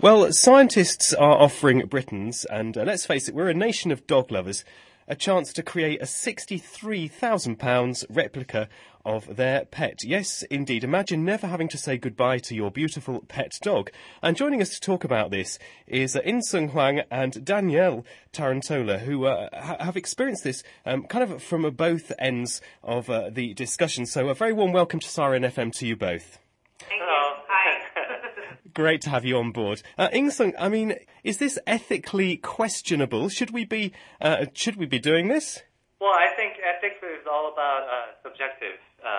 Well, scientists are offering Britons, and let's face it, we're a nation of dog lovers, a chance to create a £63,000 replica of their pet. Yes, indeed. Imagine never having to say goodbye to your beautiful pet dog. And joining us to talk about this is In-Sung Hwang and Danielle Tarantola, who have experienced this kind of from both ends of the discussion. So a very warm welcome to Siren FM to you both. Thank you. Hi. Great to have you on board. In-Sung, I mean, is this ethically questionable? Should we be doing this? Well, I think ethics is all about subjective,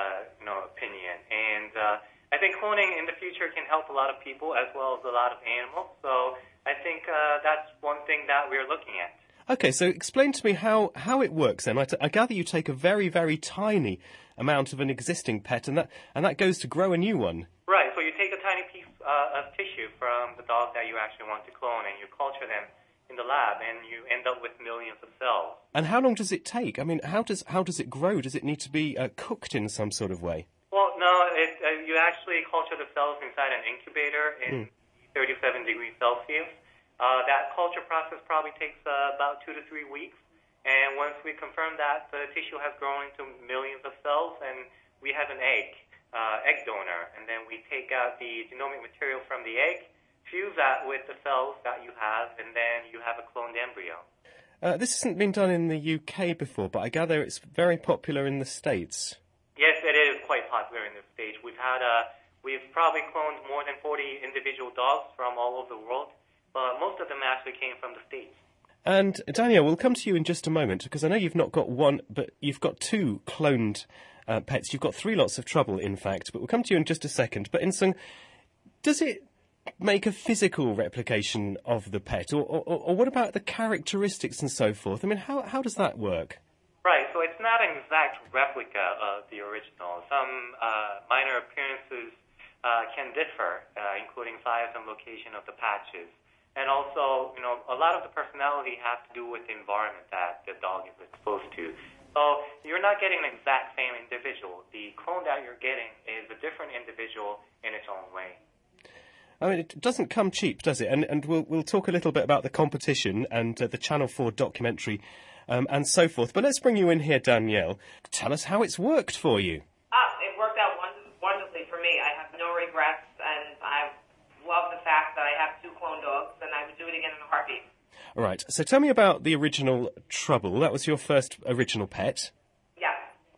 opinion, and I think cloning in the future can help a lot of people as well as a lot of animals. So I think that's one thing that we're looking at. Okay, so explain to me how it works then. I gather you take a very, very tiny amount of an existing pet, and that goes to grow a new one. Right. So you take a tiny piece of tissue from the dog that you actually want to clone, and you culture them in the lab, and you end up with millions of cells. And how long does it take? I mean, how does it grow? Does it need to be cooked in some sort of way? Well, no. You actually culture the cells inside an incubator in 37 degrees Celsius. That culture process probably takes about 2 to 3 weeks. And once we confirm that the tissue has grown into millions of cells, and we have an egg donor, and then we take out the genomic material from the egg, fuse that with the cells that you have, and then you have a cloned embryo. This hasn't been done in the UK before, but I gather it's very popular in the States. Yes, it is quite popular in the States. We've probably cloned more than 40 individual dogs from all over the world, but most of them actually came from the States. And Danielle, we'll come to you in just a moment, because I know you've not got one, but you've got two cloned pets. You've got 3 lots of trouble, in fact, but we'll come to you in just a second. But In-Sung, does it make a physical replication of the pet, or what about the characteristics and so forth? I mean, how does that work? Right, so it's not an exact replica of the original. Some minor appearances can differ, including size and location of the patches. And also, a lot of the personality has to do with the environment that the dog is exposed to. So you're not getting an exact same individual. The clone that you're getting is a different individual in its own way. I mean, it doesn't come cheap, does it? And we'll talk a little bit about the competition and the Channel 4 documentary and so forth. But let's bring you in here, Danielle. Tell us how it's worked for you. It worked out wonderfully for me. I have no regrets, and I love the fact that I have 2 clone dogs, and I would do it again in a heartbeat. All right. So tell me about the original Trouble. That was your first original pet. Yes.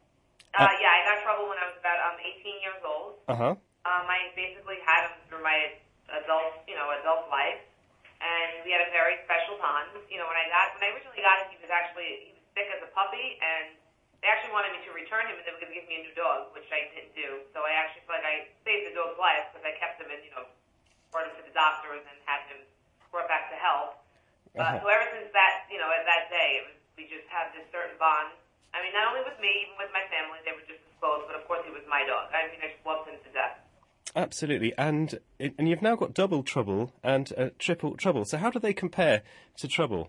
I got Trouble when I was about 18 years old. Uh-huh. I basically had him through my adult life, and we had a very special bond. When I originally got him, he was sick as a puppy, and they actually wanted me to return him, and they were going to give me a new dog, which I didn't do. So I actually feel like I saved the dog's life because I kept him and brought him to the doctors and had him brought back to health. So ever since that, at that day, we just had this certain bond. I mean, not only with me, even with my family, they were just as close, but of course he was my dog. I mean, I just loved him to death. Absolutely, and you've now got double Trouble and triple Trouble. So how do they compare to Trouble?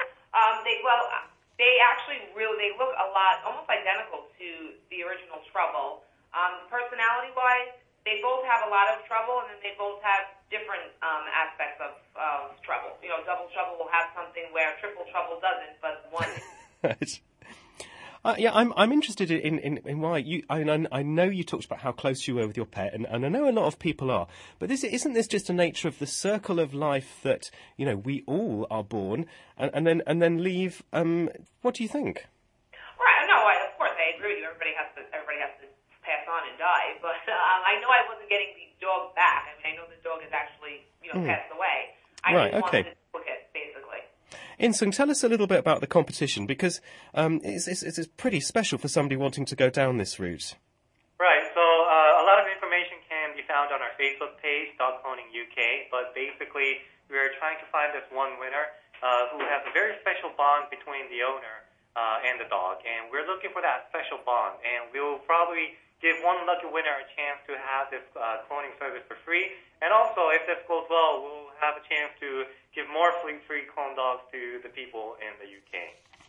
They actually they look a lot, almost identical to the original Trouble. Personality-wise, they both have a lot of trouble, and then they both have different aspects of trouble. Double Trouble will have something where triple Trouble doesn't, but one. Right. I'm interested in why you. I know you talked about how close you were with your pet, and I know a lot of people are. But isn't this just a nature of the circle of life that we all are born and then leave? What do you think? Right. No. Of course, I agree with you. Everybody has to pass on and die. But I know I wasn't getting the dog back. I mean, I know the dog has actually passed away. I just wanted to book it, basically. In-Sung, tell us a little bit about the competition, because it's pretty special for somebody wanting to go down this route. Right, so a lot of information can be found on our Facebook page, Dog Cloning UK, but basically we're trying to find this one winner who has a very special bond between the owner and the dog, and we're looking for that special bond, and we'll probably give one lucky winner a chance to have this cloning service for free. And also, if this goes well, we'll have a chance to give more free clone dogs to the people in the UK.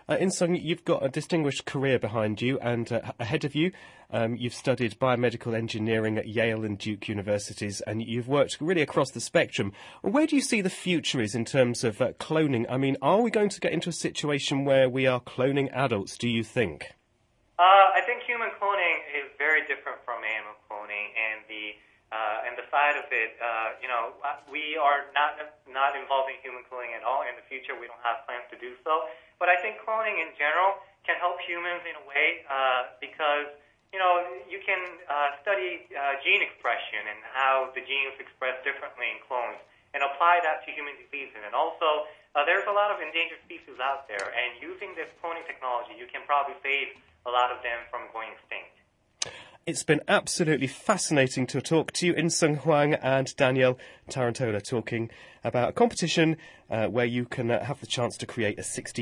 In-sung, you've got a distinguished career behind you and ahead of you. You've studied biomedical engineering at Yale and Duke universities, and you've worked really across the spectrum. Where do you see the future is in terms of cloning? I mean, are we going to get into a situation where we are cloning adults, do you think? I think human cloning is very different from animal cloning, and the side of it, we are not involving human cloning at all. In the future, we don't have plans to do so. But I think cloning in general can help humans in a way because you can study gene expression and how the genes express differently in clones and apply that to human diseases. And also, there's a lot of endangered species out there, and using this cloning technology, you can probably save a lot of them from going extinct. It's been absolutely fascinating to talk to you, In-sung Hwang and Danielle Tarantola, talking about a competition where you can have the chance to create a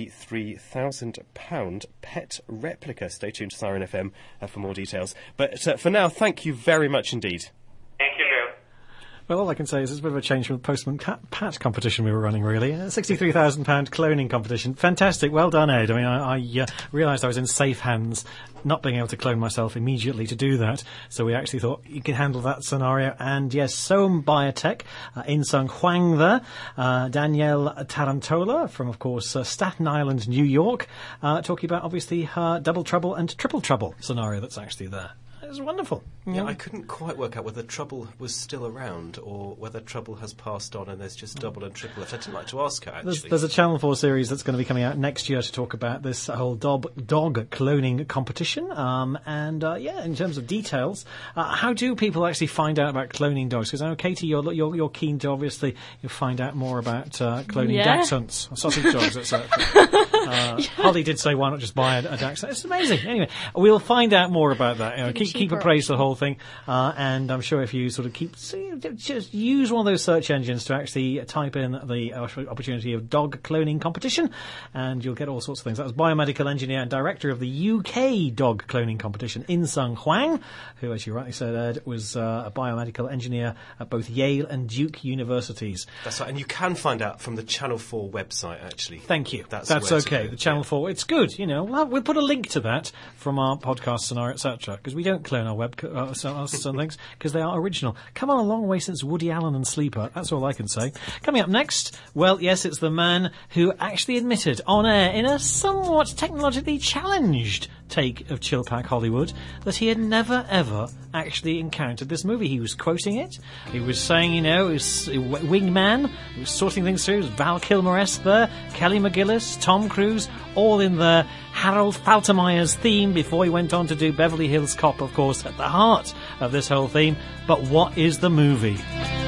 £63,000 pet replica. Stay tuned to Siren FM for more details. But for now, thank you very much indeed. Thank you. Well, all I can say is it's a bit of a change from the Postman Pat competition we were running, really. A £63,000 cloning competition. Fantastic. Well done, Ed. I mean, I realised I was in safe hands, not being able to clone myself immediately to do that. So we actually thought you could handle that scenario. And yes, Soam Biotech, In-sung Hwang there, Danielle Tarantola from, of course, Staten Island, New York, talking about, obviously, her double trouble and triple trouble scenario that's actually there. It was wonderful. Yeah, I couldn't quite work out whether trouble was still around or whether trouble has passed on and there's just double and triple left. I didn't like to ask her, actually. There's a Channel 4 series that's going to be coming out next year to talk about this whole dog cloning competition. In terms of details, how do people actually find out about cloning dogs? Because I know, Katie, you're keen to obviously find out more about cloning dachshunds, sausage dogs, etc. Holly did say, why not just buy a dachshund? It's amazing. Anyway, we'll find out more about that. Keep appraised the whole thing, and I'm sure if you sort of just use one of those search engines to actually type in the opportunity of dog cloning competition, and you'll get all sorts of things. That was biomedical engineer and director of the UK dog cloning competition, In-sung Hwang, who, as you rightly said, Ed, was a biomedical engineer at both Yale and Duke universities. That's right, and you can find out from the Channel 4 website, actually. Thank you. That's okay. The Channel 4, it's good. We'll put a link to that from our podcast scenario, etc., because we don't clone our some things because they are original. Come on a long way since Woody Allen and Sleeper. That's all I can say. Coming up next, well, yes, it's the man who actually admitted on air in a somewhat technologically challenged take of Chill Pack Hollywood that he had never ever actually encountered this movie. He was quoting it. He was saying, it was Wingman. He was sorting things through. It was Val Kilmer-esque there. Kelly McGillis, Tom Cruise, all in the Harold Faltermeyer's theme before he went on to do Beverly Hills Cop, of course, at the heart of this whole theme. But what is the movie?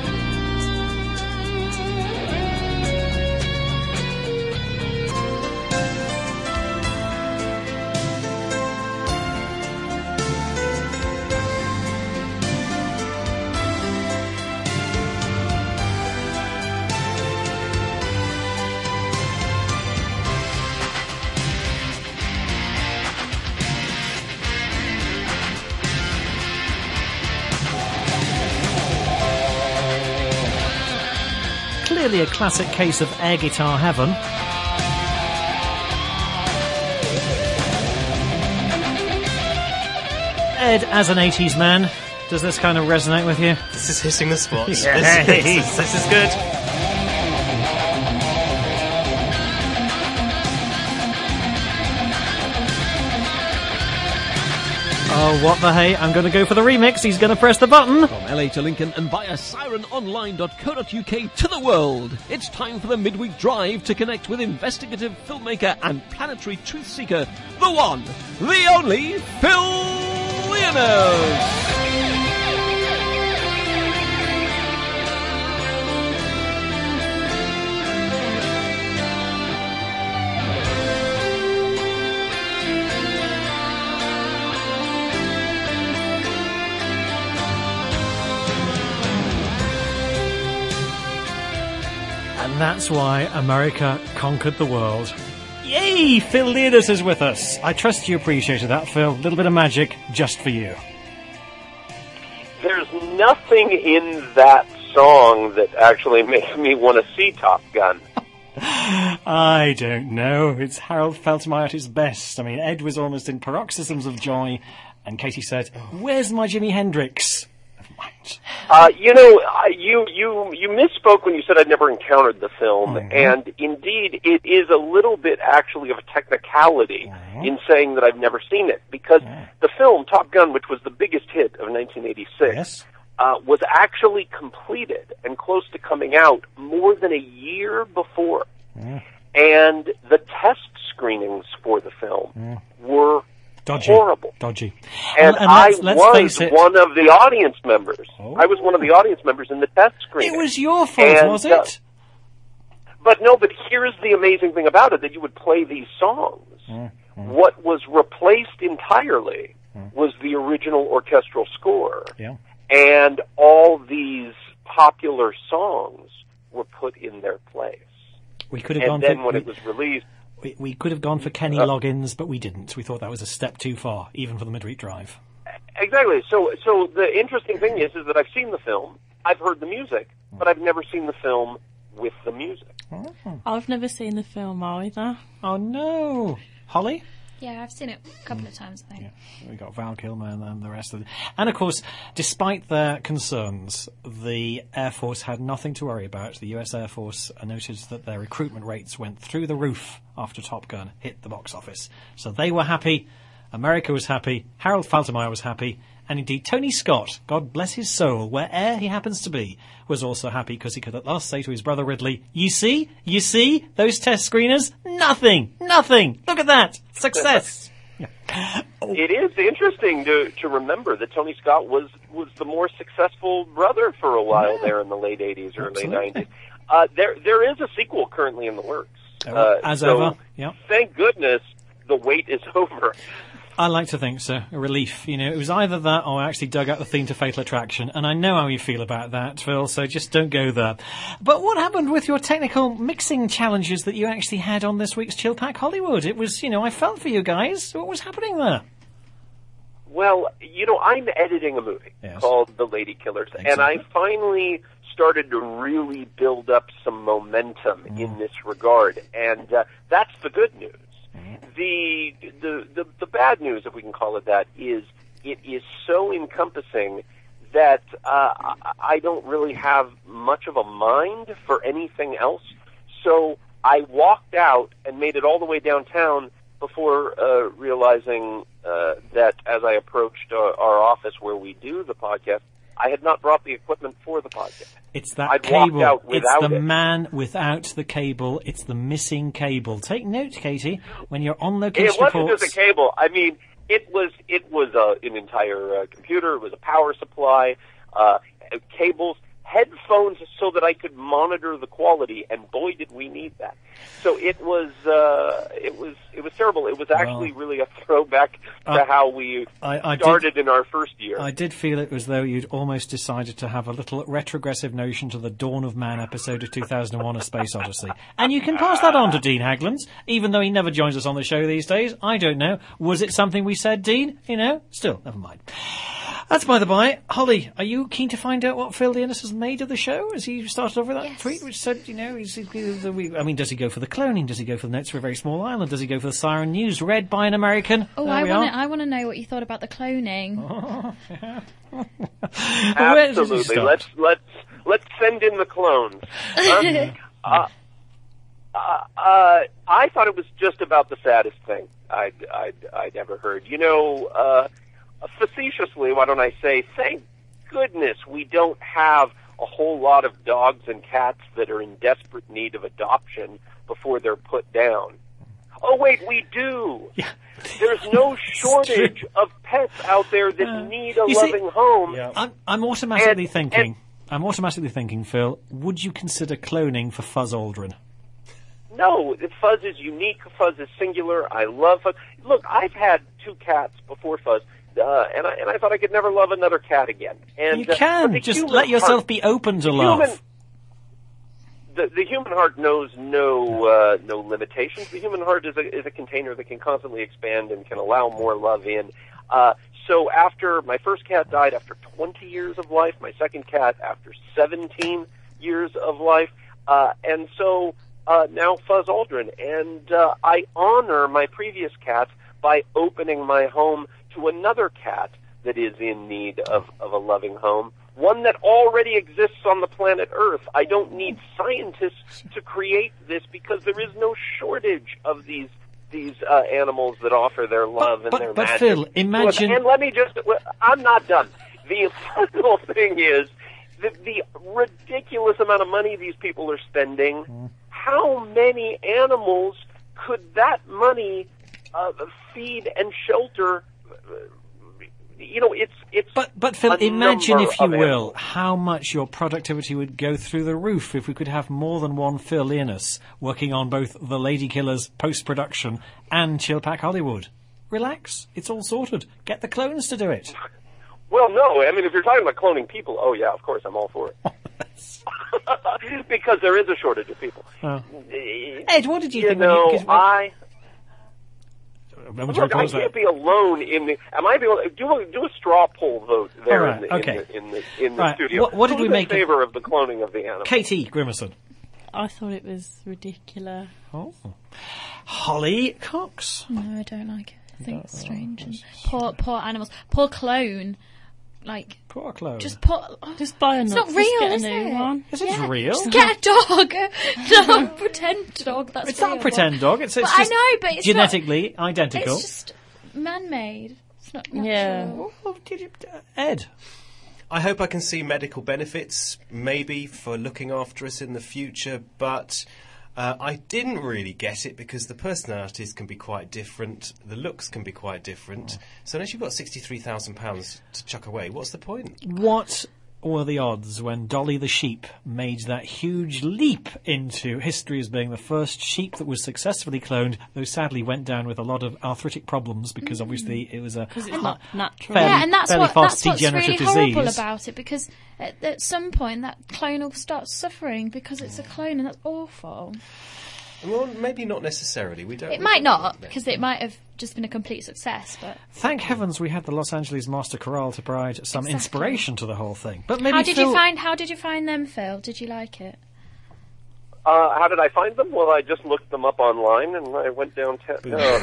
Clearly a classic case of air guitar heaven. Ed, as an 80s man, does this kind of resonate with you? This is hitting the spot. This is good. Oh, what the hey, I'm going to go for the remix. He's going to press the button. From LA to Lincoln and via sirenonline.co.uk to the world, it's time for the midweek drive to connect with investigative filmmaker and planetary truth seeker, the one, the only, Phil Leonard. And that's why America conquered the world. Yay! Phil Leonard is with us. I trust you appreciated that, Phil. A little bit of magic just for you. There's nothing in that song that actually makes me want to see Top Gun. I don't know. It's Harold Faltermeyer at his best. I mean, Ed was almost in paroxysms of joy, and Katie said, "Where's my Jimi Hendrix?" You misspoke when you said I'd never encountered the film, and indeed it is a little bit actually of a technicality in saying that I've never seen it, because the film Top Gun, which was the biggest hit of 1986, was actually completed and close to coming out more than a year before. And the test screenings for the film were horrible. Dodgy. And let's I face was it. one of the audience members. I was one of the audience members in the test screening. It was your fault, was it? But here's the amazing thing about it, that you would play these songs. What was replaced entirely was the original orchestral score. And all these popular songs were put in their place. We could have and gone then for, when it was released... We could have gone for Kenny Loggins, but we didn't. We thought that was a step too far, even for the Midweek Drive. Exactly. So the interesting thing is that I've seen the film, I've heard the music, but I've never seen the film with the music. I've never seen the film either. Oh, no. Holly? Yeah, I've seen it a couple of times, I think. Yeah, we got Val Kilmer and the rest of it. And, of course, despite their concerns, the Air Force had nothing to worry about. The US Air Force noted that their recruitment rates went through the roof after Top Gun hit the box office. So they were happy, America was happy, Harold Faltermeyer was happy, and indeed Tony Scott, God bless his soul, where'er he happens to be, was also happy because he could at last say to his brother Ridley, you see, those test screeners? Nothing, look at that, success. It is interesting to remember that Tony Scott was the more successful brother for a while there in the late 80s, early 90s. There is a sequel currently in the works. As ever, Thank goodness the wait is over. I like to think so. A relief. It was either that or I actually dug out the theme to Fatal Attraction, and I know how you feel about that, Phil, so just don't go there. But what happened with your technical mixing challenges that you actually had on this week's Chill Pack Hollywood? It was, I felt for you guys. What was happening there? Well, I'm editing a movie called The Lady Killers, and I finally started to really build up some momentum in this regard, and that's the good news. The bad news, if we can call it that, is it is so encompassing that I don't really have much of a mind for anything else. So I walked out and made it all the way downtown before realizing that as I approached our office where we do the podcast, I had not brought the equipment for the podcast. It's that I'd cable. Walked out It's the it. man without the cable. It's the missing cable. Take note, Katie, when you're on location It wasn't reports. just a cable. I mean, it was an entire computer. It was a power supply, cables, headphones, so that I could monitor the quality. And boy, did we need that! So it was terrible. It was actually really a throwback to how we started in our first year. I did feel it was though you'd almost decided to have a little retrogressive notion to the Dawn of Man episode of 2001: A Space Odyssey, and you can pass that on to Dean Haglands, even though he never joins us on the show these days. I don't know. Was it something we said, Dean? Still, never mind. That's by the by. Holly, are you keen to find out what Phil Dearness has made of the show? Has he started over that tweet which said, does he go for the cloning? Does he go for the Notes for a Very Small Island? Does he go for the Siren News read by an American? Oh, I want to know what you thought about the cloning. Absolutely. Let's send in the clones. I thought it was just about the saddest thing I'd ever heard. Facetiously, why don't I say, thank goodness we don't have a whole lot of dogs and cats that are in desperate need of adoption before they're put down. Oh, wait, we do. Yeah. There's no shortage of pets out there that need a loving home. Yeah. I'm automatically thinking, Phil, would you consider cloning for Fuzz Aldrin? No, Fuzz is unique. Fuzz is singular. I love Fuzz. Look, I've had 2 cats before Fuzz. And I thought I could never love another cat again. And you can just let yourself be open to love. The human heart knows no limitations. The human heart is a container that can constantly expand and can allow more love in. So after my first cat died after 20 years of life, my second cat after 17 years of life, and so now Fuzz Aldrin. And I honor my previous cat by opening my home to another cat that is in need of a loving home, one that already exists on the planet Earth. I don't need scientists to create this because there is no shortage of these animals that offer their love and their magic. But Phil, imagine... And let me just... I'm not done. The final thing is the ridiculous amount of money these people are spending. How many animals could that money feed and shelter? It's. But Phil, imagine, if you will, how much your productivity would go through the roof if we could have more than one Phil Linus working on both The Lady Killers post-production and Chilpack Hollywood. Relax, it's all sorted. Get the clones to do it. Well, no, I mean, if you're talking about cloning people, oh yeah, of course, I'm all for it. Because there is a shortage of people. Ed, what did you think? I can't be alone in the. Am I able to do a straw poll vote there in the studio? What did we make in favor of the cloning of the animal? Katie Grimmerson. I thought it was ridiculous. Oh, Holly Cox. No, I don't like it. I think it's strange. And poor animals. Poor clone. Like, poor clone. Just buy a. It's not real, get is a new it? one. Is it real? Just get a dog. No, pretend dog. That's it's real. not a pretend dog. It's just I know, but it's genetically identical. It's just man-made. It's not natural. Yeah. Ed. I hope I can see medical benefits, maybe, for looking after us in the future, but I didn't really get it because the personalities can be quite different, the looks can be quite different. So unless you've got £63,000 to chuck away, what's the point? What were the odds when Dolly the sheep made that huge leap into history as being the first sheep that was successfully cloned, though sadly went down with a lot of arthritic problems because obviously it was it's not natural. And that's what's really disease. horrible about it, because at some point that clone will start suffering because it's a clone, and that's awful. Well, maybe not necessarily. It might not, because it might have just been a complete success. But thank heavens we had the Los Angeles Master Chorale to provide some inspiration to the whole thing. But maybe how did you find them, Phil? Did you like it? How did I find them? Well, I just looked them up online and I went downtown.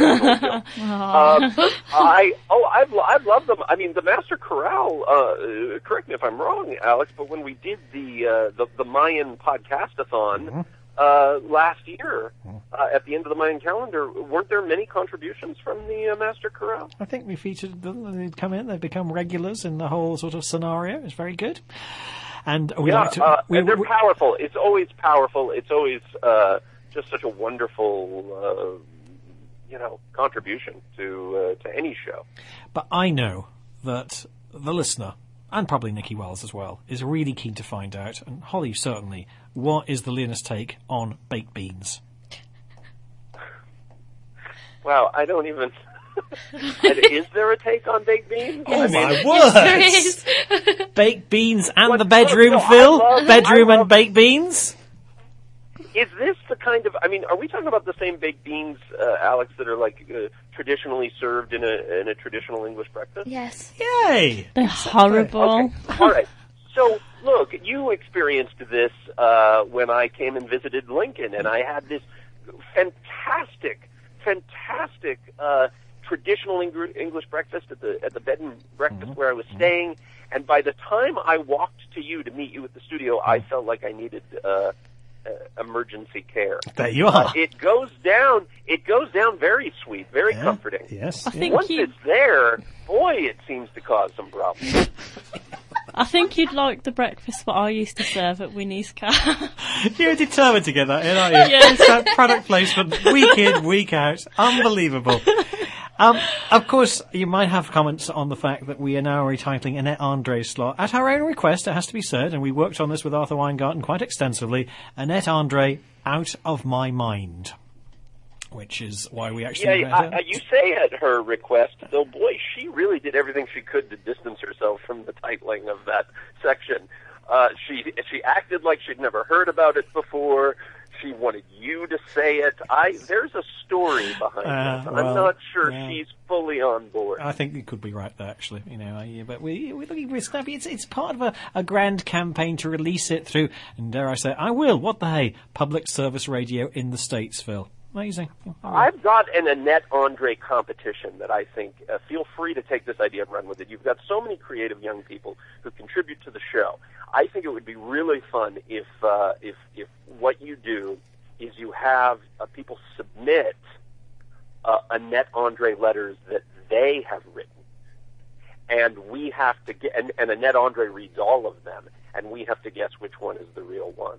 I've loved them. I mean, the Master Chorale. Correct me if I'm wrong, Alex, but when we did the Mayan podcastathon. Last year, at the end of the Mayan calendar, weren't there many contributions from the Master Chorale? I think we featured them. They'd come in, they've become regulars in the whole sort of scenario. It's very good. And we like to. And they're powerful. It's always powerful. It's always just such a wonderful, contribution to any show. But I know that the listener, and probably Nikki Wells as well, is really keen to find out, and Holly certainly, what is the Linus take on baked beans? Wow, I don't even... Is there a take on baked beans? Oh, my word! Yes, there is. Baked beans and the bedroom, Phil? Bedroom and baked beans? Is this the kind of... I mean, are we talking about the same baked beans, Alex, that are like traditionally served in a traditional English breakfast? Yes. Yay! They're horrible. Okay. All right. So, look, you experienced this when I came and visited Lincoln, and I had this fantastic traditional English breakfast at the bed and breakfast where I was staying. And by the time I walked to you to meet you at the studio, I felt like I needed emergency care. There you are. It goes down very sweet, very comforting. Yes. Once it's there, boy, it seems to cause some problems. I think you'd like the breakfast what I used to serve at Winnie's Car. You're determined to get that in, aren't you? Yes. It's that product placement, week in, week out. Unbelievable. Of course, you might have comments on the fact that we are now retitling Annette Andre's slot. At our own request, it has to be said, and we worked on this with Arthur Weingarten quite extensively, Annette Andre, Out of My Mind. Which is why we actually... Yeah, you say at her request, though, boy, she really did everything she could to distance herself from the titling of that section. She acted like she'd never heard about it before. she wanted you to say it. There's a story behind this. I'm not sure she's fully on board. I think you could be right there, actually. But we're looking for Snappy. It's part of a grand campaign to release it through, and dare I say, I will. What the hey? Public service radio in the States, Phil. Amazing. I've got an Annette Andre competition that I think, feel free to take this idea and run with it. You've got so many creative young people who contribute to the show. I think it would be really fun if what you do is you have people submit Annette Andre letters that they have written, and we have to get, and Annette Andre reads all of them, and we have to guess which one is the real one.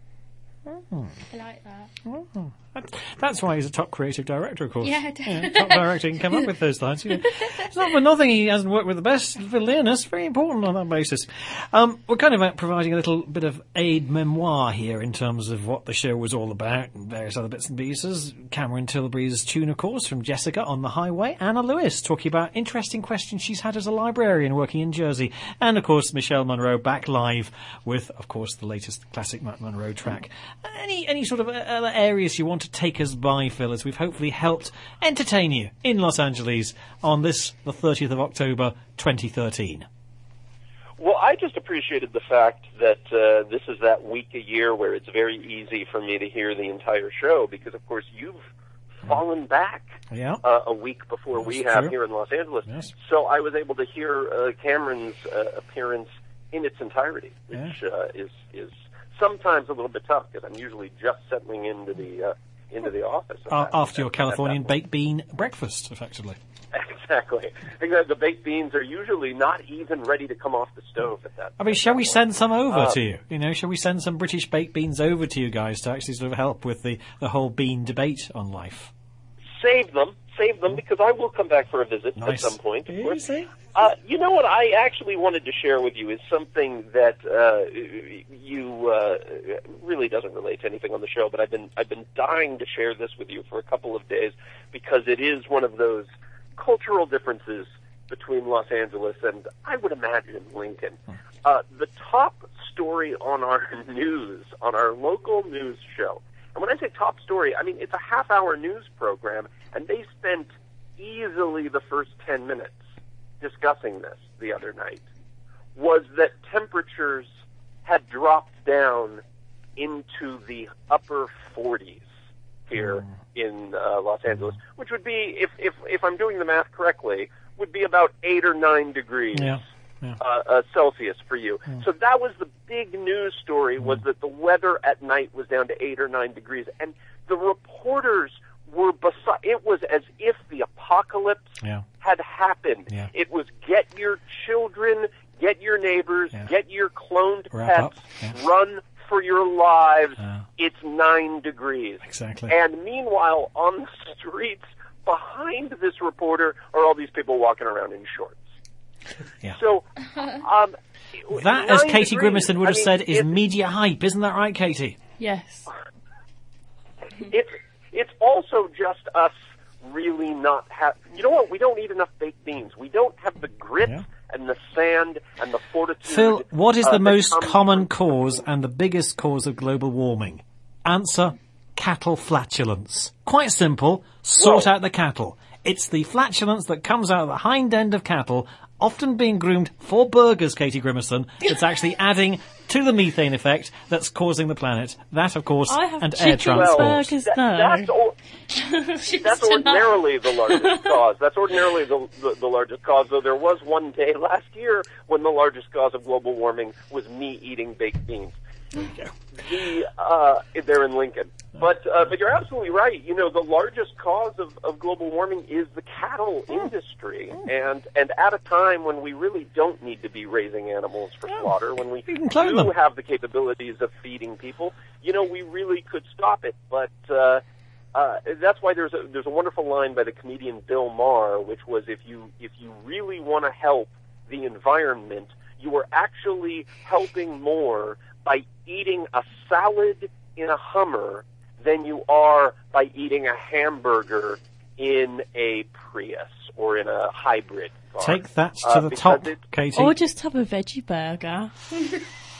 I like that. Oh. That's why he's a top creative director, of course. Yeah, definitely. Top director can come up with those lines. It's not for nothing he hasn't worked with the best. For Leonis, very important on that basis. We're kind of providing a little bit of aid memoir here in terms of what the show was all about and various other bits and pieces. Cameron Tilbury's tune, of course, from Jessica on the Highway. Anna Lewis talking about interesting questions she's had as a librarian working in Jersey. And, of course, Michelle Monroe back live with, of course, the latest classic Matt Monroe track. Any sort of other areas you want to take us by, Phil, as we've hopefully helped entertain you in Los Angeles on this, the 30th of October, 2013? Well, I just appreciated the fact that this is that week a year where it's very easy for me to hear the entire show because, of course, you've fallen back a week before we have here in Los Angeles. Yes. So I was able to hear Cameron's appearance in its entirety, which is sometimes a little bit tough because I'm usually just settling into the office. After your Californian baked bean breakfast, effectively. Exactly. The baked beans are usually not even ready to come off the stove at that point. I mean, shall we send some over to you? Shall we send some British baked beans over to you guys to actually sort of help with the whole bean debate on life? Save them, because I will come back for a visit at some point. Of course. You know what I actually wanted to share with you is something that really doesn't relate to anything on the show, but I've been dying to share this with you for a couple of days because it is one of those cultural differences between Los Angeles and, I would imagine, Lincoln. The top story on our news, on our local news show, and when I say top story, I mean it's a half-hour news program, and they spent easily the first 10 minutes discussing this the other night, was that temperatures had dropped down into the upper 40s here in Los Angeles, which would be, if I'm doing the math correctly, would be about 8 or 9 degrees Celsius for you. So that was the big news story, was that the weather at night was down to 8 or 9 degrees, and the reporters were it was as if the apocalypse had happened. It was get your children, get your neighbors, get your cloned pets, run for your lives. It's 9 degrees. Exactly. And meanwhile, on the streets behind this reporter are all these people walking around in shorts. So, that, as Katie Grimison would have said, is media hype. Isn't that right, Katie? Yes. It's also just us really not have... You know what? We don't eat enough baked beans. We don't have the grit and the sand and the fortitude... Phil, what is the most common cause and the biggest cause of global warming? Answer, cattle flatulence. Quite simple. Sort out the cattle. It's the flatulence that comes out of the hind end of cattle, often being groomed for burgers, Katie Grimison, that's actually adding to the methane effect that's causing the planet. That, of course, and air transport. Burgers, that's ordinarily the largest cause. That's ordinarily the largest cause, though there was one day last year when the largest cause of global warming was me eating baked beans. They're in Lincoln. But you're absolutely right. You know, the largest cause of global warming is the cattle industry. And at a time when we really don't need to be raising animals for slaughter, when we do have the capabilities of feeding people, you know, we really could stop it. But that's why there's a wonderful line by the comedian Bill Maher, which was, if you really want to help the environment, you are actually helping more by eating a salad in a Hummer than you are by eating a hamburger in a Prius or in a hybrid car. Take that to the top, Katie. Or just have a veggie burger.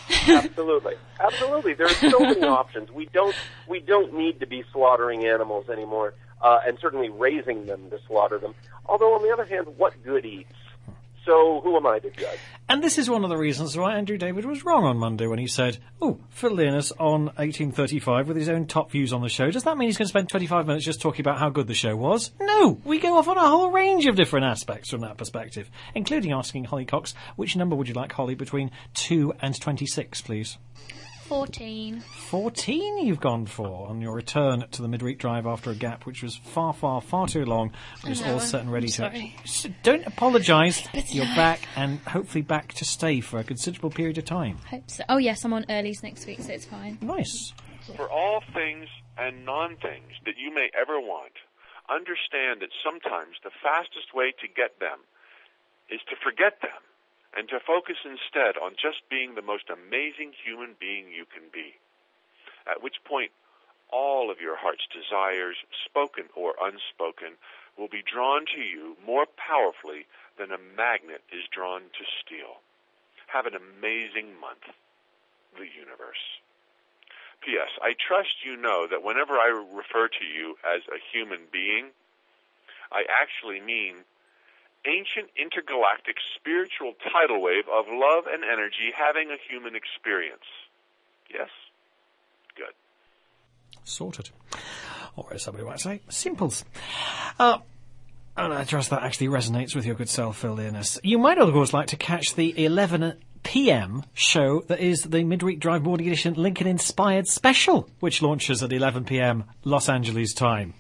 Absolutely. There are so many options. We don't need to be slaughtering animals anymore, and certainly raising them to slaughter them. Although, on the other hand, what good eats? So who am I to judge? And this is one of the reasons why Andrew David was wrong on Monday when he said, Phil Leonard on 1835 with his own top views on the show. Does that mean he's going to spend 25 minutes just talking about how good the show was? No! We go off on a whole range of different aspects from that perspective, including asking Holly Cox, which number would you like, Holly, between 2 and 26, please? 14. 14 you've gone for on your return to the midweek drive after a gap which was far, far, far too long. It was all set and ready to... Don't apologise. You're back, and hopefully back to stay for a considerable period of time. Hope so. Oh, yes, I'm on earlies next week, so it's fine. Nice. For all things and non-things that you may ever want, understand that sometimes the fastest way to get them is to forget them, and to focus instead on just being the most amazing human being you can be. At which point, all of your heart's desires, spoken or unspoken, will be drawn to you more powerfully than a magnet is drawn to steel. Have an amazing month, the universe. P.S. I trust you know that whenever I refer to you as a human being, I actually mean ancient intergalactic spiritual tidal wave of love and energy having a human experience. Yes? Good. Sorted. Or as somebody might say, simples. And I trust that actually resonates with your good self, Phil Leonard. You might, of course, like to catch the 11 p.m. show that is the Midweek Drive Morning Edition Lincoln-inspired special, which launches at 11 p.m. Los Angeles time.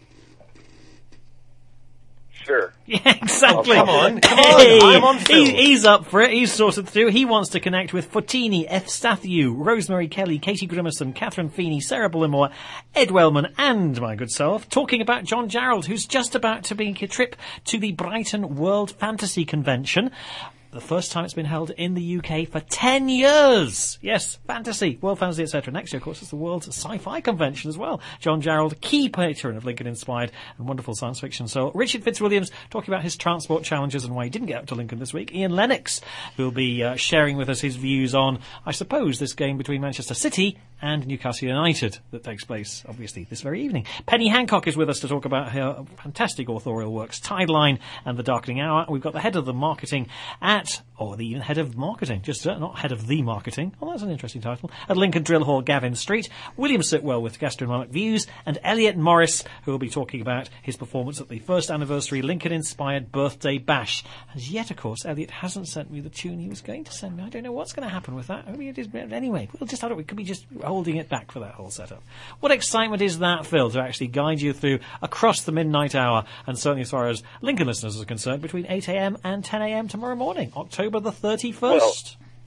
Sure. Yeah, exactly. Oh, come on. Hey, I'm on Phil. He's up for it. He's sorted through. He wants to connect with Fortini, F. Stathiou, Rosemary Kelly, Katie Grimmerson, Catherine Feeney, Sarah Bullimore, Ed Wellman, and my good self, talking about John Jarrold, who's just about to make a trip to the Brighton World Fantasy Convention. The first time it's been held in the UK for 10 years. Yes, fantasy, world fantasy, etc. Next year, of course, it's the World Sci-Fi Convention as well. John Jarrold, key patron of Lincoln-inspired and wonderful science fiction. So Richard Fitzwilliams talking about his transport challenges and why he didn't get up to Lincoln this week. Ian Lennox will be sharing with us his views on, I suppose, this game between Manchester City and Newcastle United that takes place, obviously, this very evening. Penny Hancock is with us to talk about her fantastic authorial works, Tideline and The Darkening Hour. We've got the head of the marketing or the head of marketing, just not head of the marketing. Oh, that's an interesting title. At Lincoln Drill Hall, Gavin Street. William Sitwell with Gastronomic Views. And Elliot Morris, who will be talking about his performance at the first anniversary Lincoln-inspired birthday bash. As yet, of course, Elliot hasn't sent me the tune he was going to send me. I don't know what's going to happen with that. Anyway, we'll just have it. We could be just holding it back for that whole setup. What excitement is that, Phil, to actually guide you through across the midnight hour, and certainly as far as Lincoln listeners are concerned, between 8 a.m. and 10 a.m. tomorrow morning, October the 31st. Well,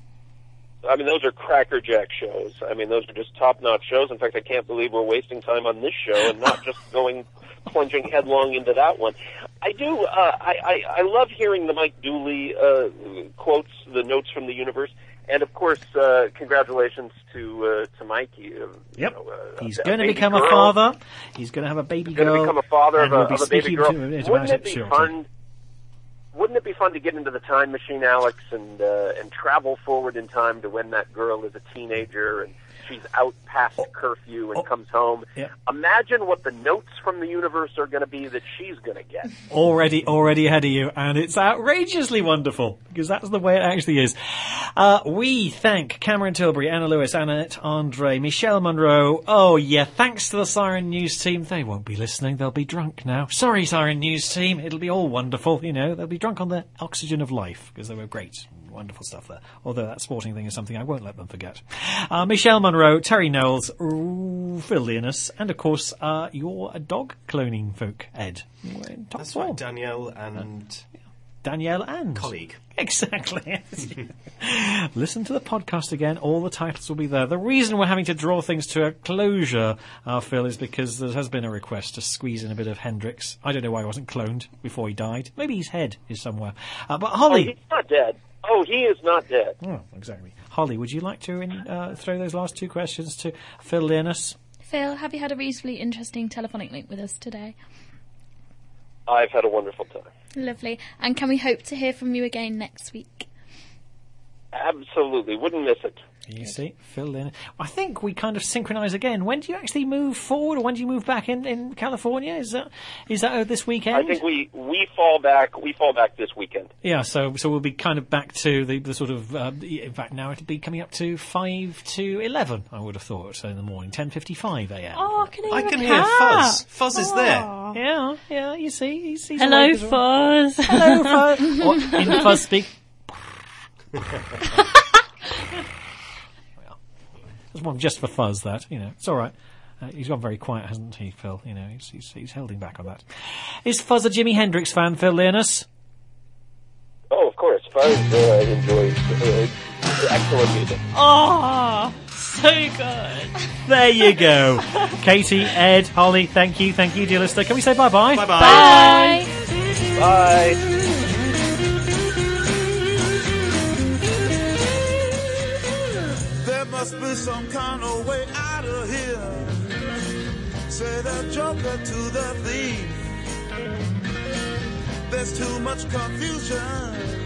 I mean, those are crackerjack shows. I mean, those are just top-notch shows. In fact, I can't believe we're wasting time on this show and not just plunging headlong into that one. I do. I love hearing the Mike Dooley quotes, the notes from the universe. And, of course, congratulations to Mike. Yep. He's going to become a father. He's going to have a baby girl. He's going to become a father of a baby girl. Wouldn't it be fun? Wouldn't it be fun to get into the time machine, Alex, and travel forward in time to when that girl is a teenager and she's out past curfew and comes home? Yeah. Imagine what the notes from the universe are going to be that she's going to get. Already ahead of you, and it's outrageously wonderful, because that's the way it actually is. We thank Cameron Tilbury, Anna Lewis, Annette Andre, Michelle Monroe. Oh, yeah, thanks to the Siren News team. They won't be listening. They'll be drunk now. Sorry, Siren News team. It'll be all wonderful, They'll be drunk on the oxygen of life, because they were great. Wonderful stuff there. Although that sporting thing is something I won't let them forget. Michelle Monroe, Terry Knowles, Phil Leonard, and of course your dog cloning folk, Ed. That's right, Danielle and colleague. Exactly. Listen to the podcast again. All the titles will be there. The reason we're having to draw things to a closure, Phil, is because there has been a request to squeeze in a bit of Hendrix. I don't know why he wasn't cloned before he died. Maybe his head is somewhere. But Holly... Oh, he's not dead. Oh, he is not dead. Oh, exactly. Holly, would you like to throw those last two questions to Phil Leonard? Phil, have you had a reasonably interesting telephonic link with us today? I've had a wonderful time. Lovely. And can we hope to hear from you again next week? Absolutely. Wouldn't miss it. You see, Phil Leonard. I think we kind of synchronise again. When do you actually move forward, or when do you move back in California? Is that this weekend? I think we fall back this weekend. Yeah, so we'll be kind of back to the sort of. In fact, now it'll be coming up to 5 to 11. I would have thought so in the morning, 10:55 a.m. Oh, I can hear Fuzz. Fuzz is there. Yeah. You see, he's Hello, awake as well. Fuzz. Hello, Fuzz. Or in Fuzz speak. That's one just for Fuzz. That it's all right. He's gone very quiet, hasn't he, Phil? He's holding back on that. Is Fuzz a Jimi Hendrix fan, Phil Leonard? Oh, of course. Fuzz enjoys excellent music. Oh, so good. There you go. Katie, Ed, Holly, thank you, dear listener. Can we say bye-bye? Bye-bye. Bye. Bye. There must be some kind of way out of here. Say the joker to the thief. There's too much confusion.